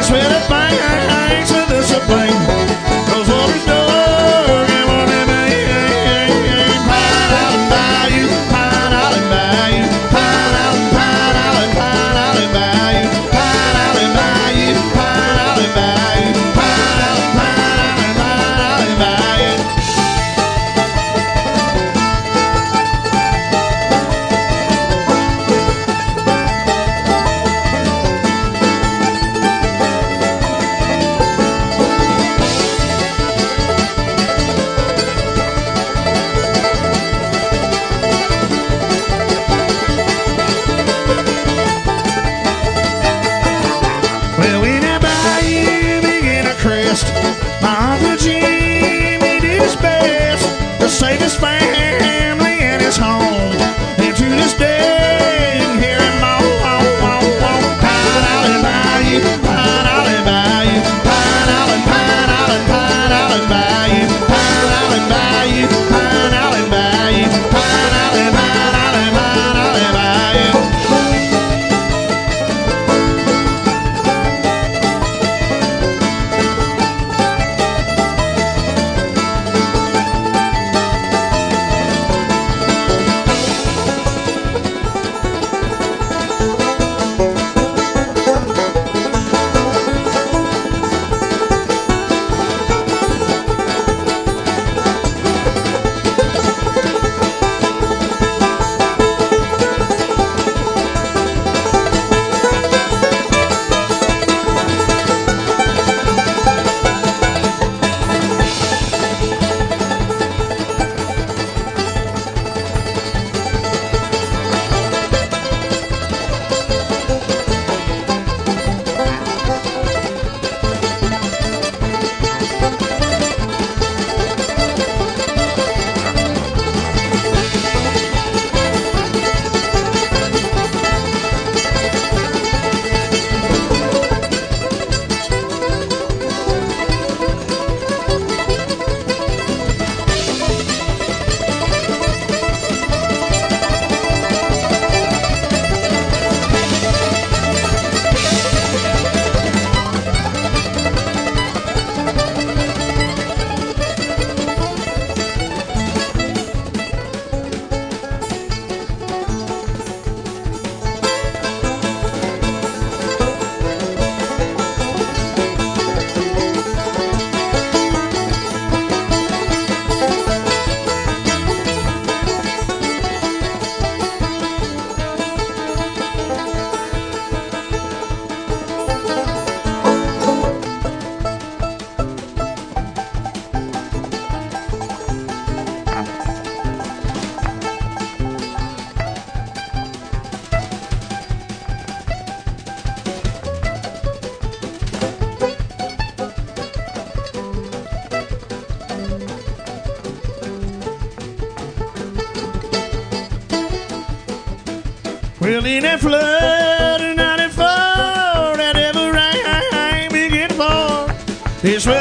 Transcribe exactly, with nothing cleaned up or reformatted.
swear that things to discipline. Cause what is done and what it means. Pine Island Bayou, Pine Island Bayou, Pine Island, Pine Island, Pine Island Bayou, Pine Island Bayou, Pine Island Bayou, Pine Island, Pine Island, Pine Island Bayou. Well, when that bayou began to crest, my Uncle Jimmy did his best to save his family and his home. And to this day, you can hear him moan, moan, moan, moan. Pine Island Bayou, Pine Island Bayou, Pine Island, Pine Island, Pine Island Bayou, Pine Island Bayou, Pine Island Bayou, Pine Island, Pine Island, Pine Island Bayou. Well, in that flood of ninety-four, that ever rain began to fall. It's